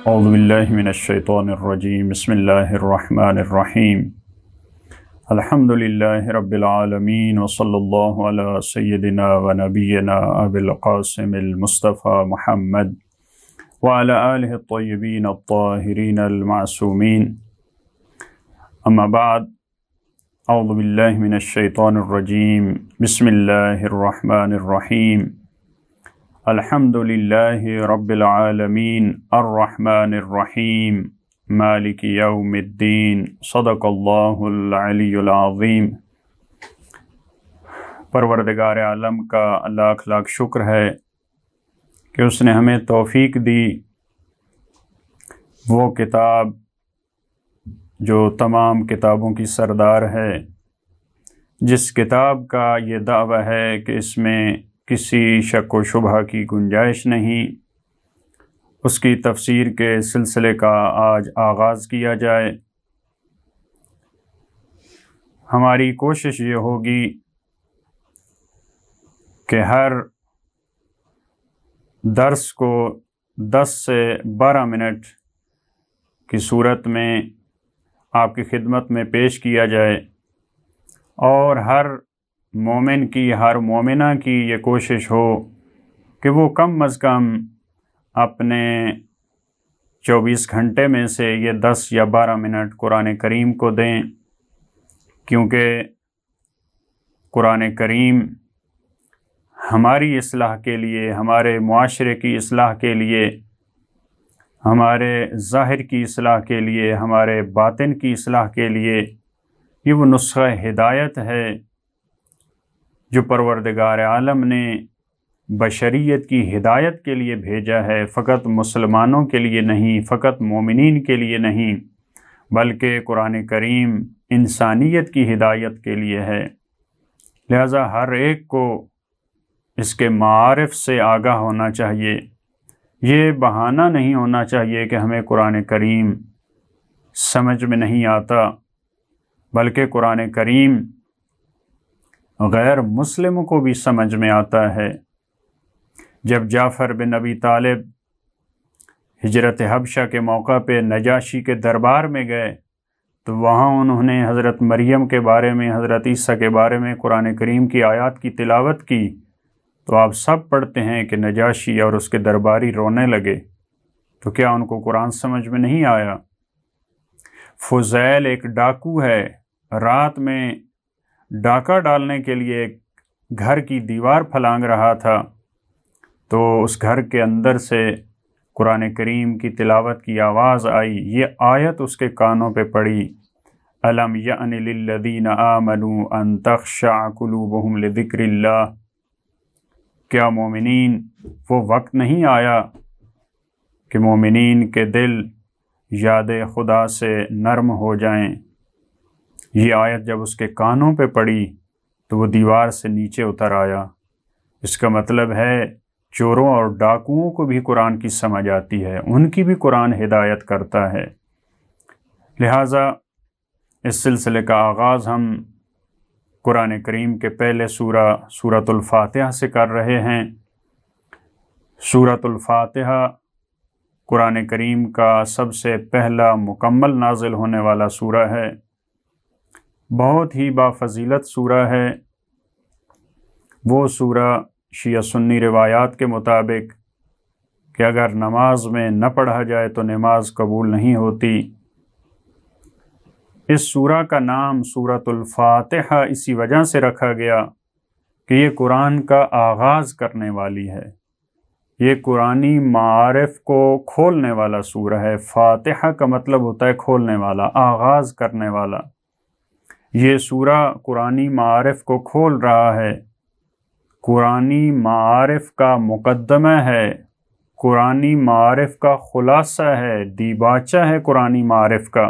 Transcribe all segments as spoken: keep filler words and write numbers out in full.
اعوذ باللہ من الشیطان الرجیم بسم اللہ الرحمن الرحیم الحمد للہ رب العالمین وصلی اللہ علی سیدنا و نبینا ابی القاسم المصطفى محمد وعلى آلہ الطیبین الطاہرین المعصومین اما بعد اعوذ باللہ من الشیطان الرجیم بسم اللہ الرحمن الرحیم الحمد للہ رب العالمین الرحمن الرحیم مالک یوم الدین صدق اللہ العلی العظیم۔ پروردگار عالم کا لاکھ لاکھ شکر ہے کہ اس نے ہمیں توفیق دی وہ کتاب جو تمام کتابوں کی سردار ہے، جس کتاب کا یہ دعویٰ ہے کہ اس میں کسی شک و شبہ کی گنجائش نہیں، اس کی تفسیر کے سلسلے کا آج آغاز کیا جائے۔ ہماری کوشش یہ ہوگی کہ ہر درس کو دس سے بارہ منٹ کی صورت میں آپ کی خدمت میں پیش کیا جائے، اور ہر مومن کی ہر مومنہ کی یہ کوشش ہو کہ وہ کم از کم اپنے چوبیس گھنٹے میں سے یہ دس یا بارہ منٹ قرآن کریم کو دیں، کیونکہ قرآن کریم ہماری اصلاح کے لیے، ہمارے معاشرے کی اصلاح کے لیے، ہمارے ظاہر کی اصلاح کے لیے، ہمارے باطن کی اصلاح کے لیے یہ وہ نسخہ ہدایت ہے جو پروردگار عالم نے بشریت کی ہدایت کے لیے بھیجا ہے، فقط مسلمانوں کے لیے نہیں، فقط مومنین کے لیے نہیں، بلکہ قرآن کریم انسانیت کی ہدایت کے لیے ہے۔ لہذا ہر ایک کو اس کے معارف سے آگاہ ہونا چاہیے۔ یہ بہانہ نہیں ہونا چاہیے کہ ہمیں قرآن کریم سمجھ میں نہیں آتا، بلکہ قرآن کریم غیر مسلم کو بھی سمجھ میں آتا ہے۔ جب جعفر بن ابی طالب ہجرت حبشہ کے موقع پہ نجاشی کے دربار میں گئے تو وہاں انہوں نے حضرت مریم کے بارے میں، حضرت عیسیٰ کے بارے میں قرآن کریم کی آیات کی تلاوت کی تو آپ سب پڑھتے ہیں کہ نجاشی اور اس کے درباری رونے لگے۔ تو کیا ان کو قرآن سمجھ میں نہیں آیا؟ فضیل ایک ڈاکو ہے، رات میں ڈاکہ ڈالنے کے لیے ایک گھر کی دیوار پھلانگ رہا تھا، تو اس گھر کے اندر سے قرآن کریم کی تلاوت کی آواز آئی، یہ آیت اس کے کانوں پہ پڑی، أَلَمْ يَأْنِ لِلَّذِينَ آمَنُوا أَن تَخْشَعَ قُلُوبُهُمْ لِذِكْرِ اللَّهِ۔ کیا مومنین وہ وقت نہیں آیا کہ مومنین کے دل یاد خدا سے نرم ہو جائیں؟ یہ آیت جب اس کے کانوں پہ پڑی تو وہ دیوار سے نیچے اتر آیا۔ اس کا مطلب ہے چوروں اور ڈاکوؤں کو بھی قرآن کی سمجھ آتی ہے، ان کی بھی قرآن ہدایت کرتا ہے۔ لہٰذا اس سلسلے کا آغاز ہم قرآن کریم کے پہلے سورہ سورۃ الفاتحہ سے کر رہے ہیں۔ سورۃ الفاتحہ قرآن کریم کا سب سے پہلا مکمل نازل ہونے والا سورہ ہے، بہت ہی بافضیلت سورہ ہے۔ وہ سورہ شیعہ سنی روایات کے مطابق کہ اگر نماز میں نہ پڑھا جائے تو نماز قبول نہیں ہوتی۔ اس سورہ کا نام سورۃ الفاتحہ اسی وجہ سے رکھا گیا کہ یہ قرآن کا آغاز کرنے والی ہے، یہ قرآنی معارف کو کھولنے والا سورہ ہے۔ فاتحہ کا مطلب ہوتا ہے کھولنے والا، آغاز کرنے والا۔ یہ سورہ قرآنی معارف کو کھول رہا ہے، قرآنی معارف کا مقدمہ ہے، قرآنی معارف کا خلاصہ ہے، دیباچہ ہے قرآنی معارف کا۔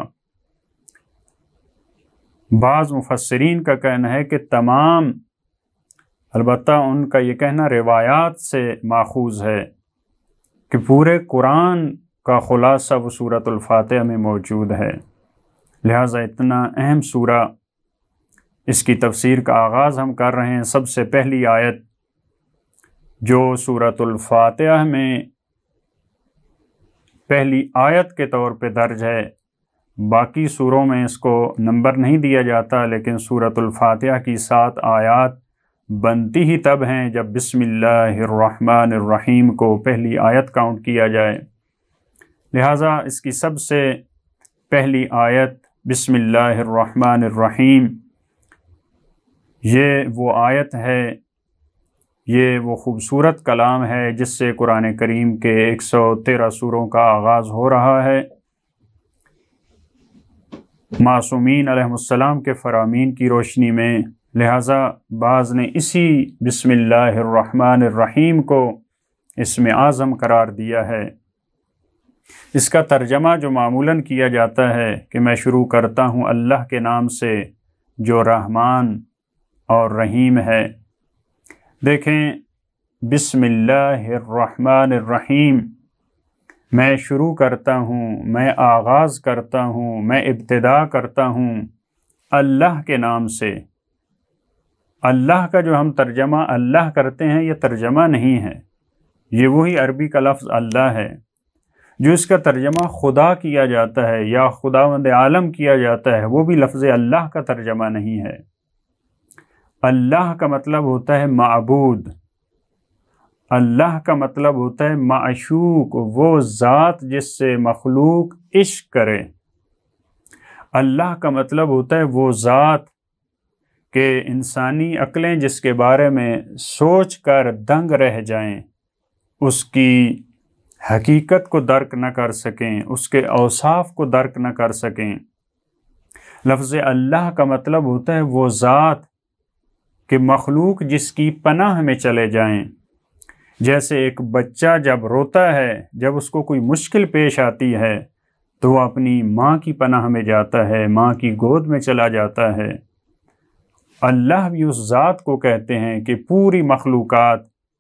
بعض مفسرین کا کہنا ہے کہ تمام، البتہ ان کا یہ کہنا روایات سے ماخوذ ہے کہ پورے قرآن کا خلاصہ وہ سورۃ الفاتحہ میں موجود ہے۔ لہٰذا اتنا اہم سورہ، اس کی تفسیر کا آغاز ہم کر رہے ہیں۔ سب سے پہلی آیت جو سورۃ الفاتحہ میں پہلی آیت کے طور پہ درج ہے۔ باقی سوروں میں اس کو نمبر نہیں دیا جاتا، لیکن سورۃ الفاتحہ کی سات آیات بنتی ہی تب ہیں جب بسم اللہ الرحمن الرحیم کو پہلی آیت کاؤنٹ کیا جائے۔ لہٰذا اس کی سب سے پہلی آیت بسم اللہ الرحمن الرحیم، یہ وہ آیت ہے، یہ وہ خوبصورت کلام ہے جس سے قرآن کریم کے ایک سو تیرہ سوروں کا آغاز ہو رہا ہے۔ معصومین علیہ السلام کے فرامین کی روشنی میں لہٰذا بعض نے اسی بسم اللہ الرحمن الرحیم کو اسم اعظم قرار دیا ہے۔ اس کا ترجمہ جو معمولاً کیا جاتا ہے کہ میں شروع کرتا ہوں اللہ کے نام سے جو رحمان اور رحیم ہے۔ دیکھیں، بسم اللہ الرحمن الرحیم، میں شروع کرتا ہوں، میں آغاز کرتا ہوں، میں ابتدا کرتا ہوں اللہ کے نام سے۔ اللہ کا جو ہم ترجمہ اللہ کرتے ہیں یہ ترجمہ نہیں ہے، یہ وہی عربی کا لفظ اللہ ہے۔ جو اس کا ترجمہ خدا کیا جاتا ہے یا خداوند عالم کیا جاتا ہے وہ بھی لفظ اللہ کا ترجمہ نہیں ہے۔ اللہ کا مطلب ہوتا ہے معبود، اللہ کا مطلب ہوتا ہے معشوق، وہ ذات جس سے مخلوق عشق کرے۔ اللہ کا مطلب ہوتا ہے وہ ذات کہ انسانی عقلیں جس کے بارے میں سوچ کر دنگ رہ جائیں، اس کی حقیقت کو درک نہ کر سکیں، اس کے اوصاف کو درک نہ کر سکیں۔ لفظ اللہ کا مطلب ہوتا ہے وہ ذات کہ مخلوق جس کی پناہ میں چلے جائیں۔ جیسے ایک بچہ جب روتا ہے، جب اس کو کوئی مشکل پیش آتی ہے تو وہ اپنی ماں کی پناہ میں جاتا ہے، ماں کی گود میں چلا جاتا ہے۔ اللہ بھی اس ذات کو کہتے ہیں کہ پوری مخلوقات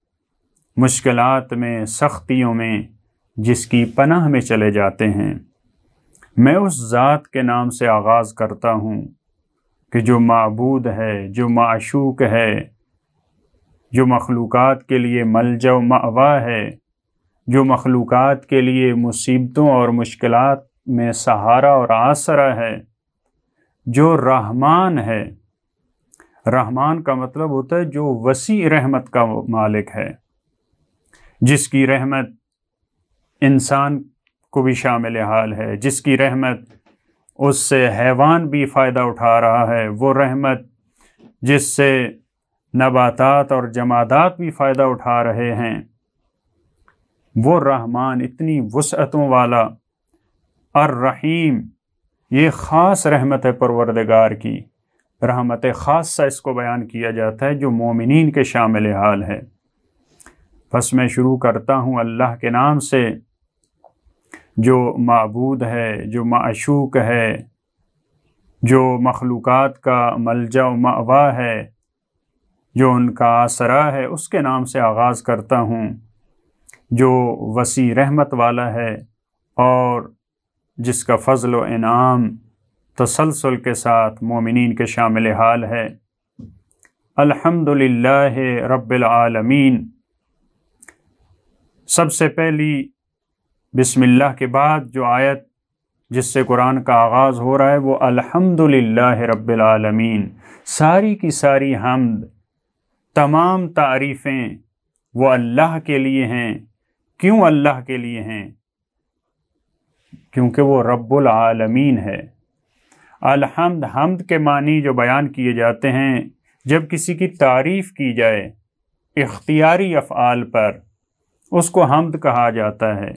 مشکلات میں، سختیوں میں جس کی پناہ میں چلے جاتے ہیں۔ میں اس ذات کے نام سے آغاز کرتا ہوں کہ جو معبود ہے، جو معشوق ہے، جو مخلوقات کے لیے ملجا و مأوا ہے، جو مخلوقات کے لیے مصیبتوں اور مشکلات میں سہارا اور آسرا ہے، جو رحمان ہے۔ رحمان کا مطلب ہوتا ہے جو وسیع رحمت کا مالک ہے، جس کی رحمت انسان کو بھی شامل حال ہے، جس کی رحمت اس سے حیوان بھی فائدہ اٹھا رہا ہے، وہ رحمت جس سے نباتات اور جمادات بھی فائدہ اٹھا رہے ہیں۔ وہ رحمان اتنی وسعتوں والا، الرحیم، یہ خاص رحمت ہے پروردگار کی، رحمت خاصہ اس کو بیان کیا جاتا ہے جو مومنین کے شامل حال ہے۔ بس میں شروع کرتا ہوں اللہ کے نام سے جو معبود ہے، جو معشوق ہے، جو مخلوقات کا ملجا و مأوا ہے، جو ان کا آسرا ہے، اس کے نام سے آغاز کرتا ہوں جو وسیع رحمت والا ہے اور جس کا فضل و انعام تسلسل کے ساتھ مومنین کے شامل حال ہے۔ الحمدللہ رب العالمین۔ سب سے پہلی بسم اللہ کے بعد جو آیت جس سے قرآن کا آغاز ہو رہا ہے وہ الحمدللہ رب العالمین، ساری کی ساری حمد، تمام تعریفیں وہ اللہ کے لیے ہیں۔ کیوں اللہ کے لیے ہیں؟ کیونکہ وہ رب العالمین ہے۔ الحمد، حمد کے معنی جو بیان کیے جاتے ہیں جب کسی کی تعریف کی جائے اختیاری افعال پر، اس کو حمد کہا جاتا ہے۔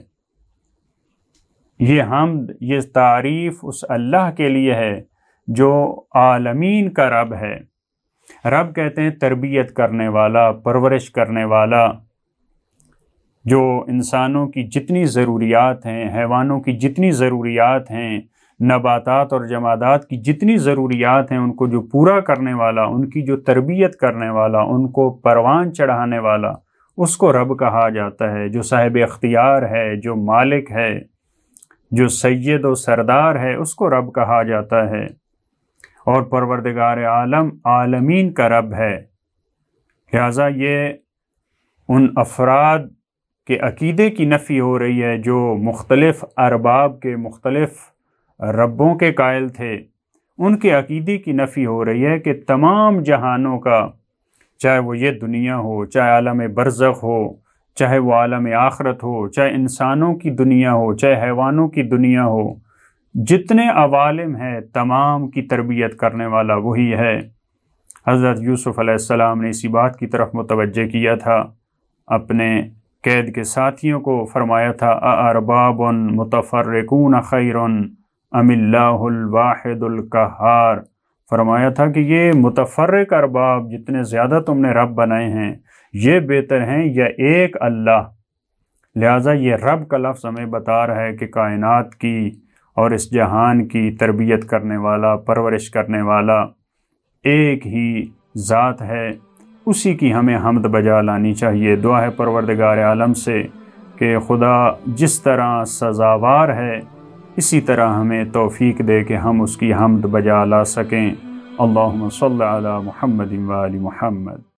یہ حمد، یہ تعریف اس اللہ کے لیے ہے جو عالمین کا رب ہے۔ رب کہتے ہیں تربیت کرنے والا، پرورش کرنے والا، جو انسانوں کی جتنی ضروریات ہیں، حیوانوں کی جتنی ضروریات ہیں، نباتات اور جمادات کی جتنی ضروریات ہیں، ان کو جو پورا کرنے والا، ان کی جو تربیت کرنے والا، ان کو پروان چڑھانے والا، اس کو رب کہا جاتا ہے۔ جو صاحب اختیار ہے، جو مالک ہے، جو سید و سردار ہے، اس کو رب کہا جاتا ہے۔ اور پروردگار عالم عالمین کا رب ہے۔ لہٰذا یہ ان افراد کہ عقیدے کی نفی ہو رہی ہے، جو مختلف ارباب کے مختلف ربوں کے قائل تھے ان کے عقیدے کی نفی ہو رہی ہے کہ تمام جہانوں کا، چاہے وہ یہ دنیا ہو، چاہے عالم برزخ ہو، چاہے وہ عالم آخرت ہو، چاہے انسانوں کی دنیا ہو، چاہے حیوانوں کی دنیا ہو، جتنے عوالم ہیں تمام کی تربیت کرنے والا وہی ہے۔ حضرت یوسف علیہ السلام نے اسی بات کی طرف متوجہ کیا تھا، اپنے قید کے ساتھیوں کو فرمایا تھا اَأَرْبَابٌ مُتَفَرِّقُونَ خَيْرٌ ام اللہ الواحد القہار، فرمایا تھا کہ یہ متفرق ارباب جتنے زیادہ تم نے رب بنائے ہیں یہ بہتر ہیں یا ایک اللہ۔ لہٰذا یہ رب کا لفظ ہمیں بتا رہا ہے کہ کائنات کی اور اس جہان کی تربیت کرنے والا، پرورش کرنے والا ایک ہی ذات ہے، اسی کی ہمیں حمد بجا لانی چاہیے۔ دعا ہے پروردگار عالم سے کہ خدا جس طرح سزاوار ہے اسی طرح ہمیں توفیق دے کہ ہم اس کی حمد بجا لا سکیں۔ اللہم صلی علی محمد و آل محمد۔